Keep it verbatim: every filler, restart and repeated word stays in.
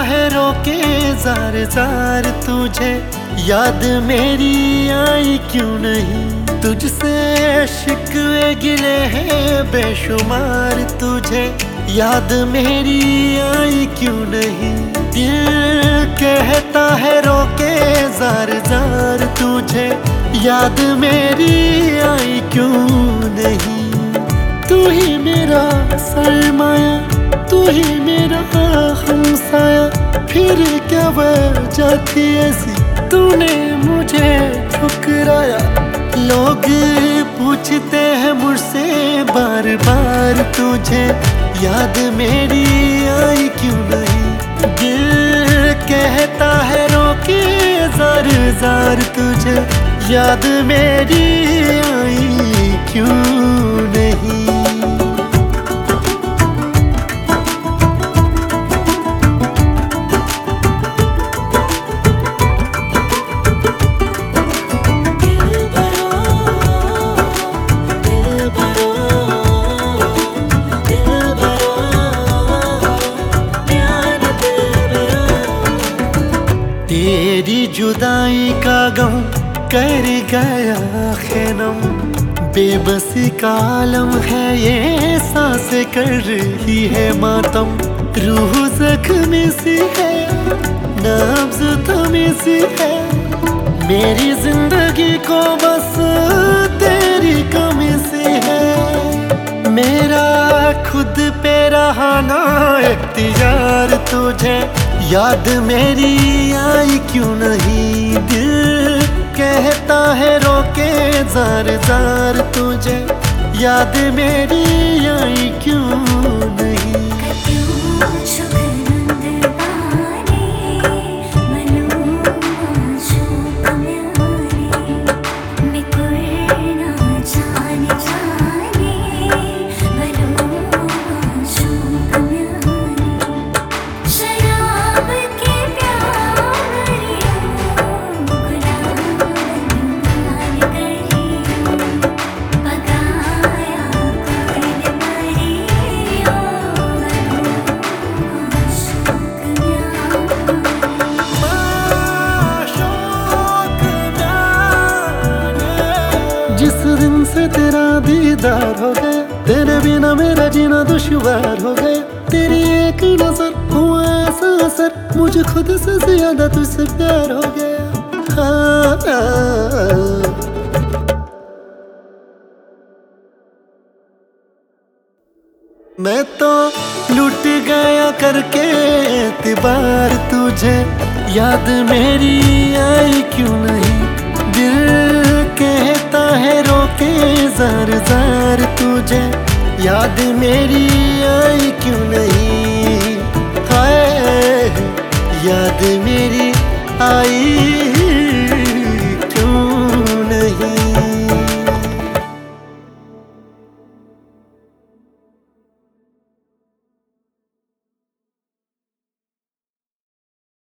है रोके jar jar तुझे, याद मेरी आई क्यों नहीं। तुझसे शिकवे गिले हैं बेशुमार तुझे, याद मेरी आई क्यों नहीं। दिल कहता है रोके जार जार तुझे, याद मेरी आई क्यों नहीं। तू ही मेरा सरमाया, तू ही मेरा हमसाया, फिर क्या वजह थी ऐसी तूने मुझे ठुकराया। लोग पूछते हैं मुझसे बार बार तुझे, याद मेरी आई क्यों नहीं। दिल कहता है रोके जार जार तुझे, याद मेरी आई क्यों नहीं। तेरी जुदाई का गम कर गया खैनम, बेबसी का आलम है ये सांसें कर रही है मातम। रूह जख्मी सी है, नब्ज़ थमी सी है, मेरी जिंदगी को बस तेरी कमी सी है। मेरा खुद पे रहा ना इख्तियार तुझे, याद मेरी आई क्यों नहीं। दिल कहता है रोके जार जार तुझे, याद मेरी आई क्यों नहीं। जिस दिन से तेरा दीदार हो गया, तेरे बिना मेरा जीना दुश्वार हो गया। तेरी एक नजर हुआ ऐसा असर, मुझे खुद से ज्यादा तुझसे प्यार हो गया। हाँ, हाँ। मैं तो लुट गया करके एतबार तुझे, याद मेरी आई क्यों नहीं। दिल कहता है रोके जार जार तुझे, याद मेरी आई क्यों नहीं। हाय याद मेरी आई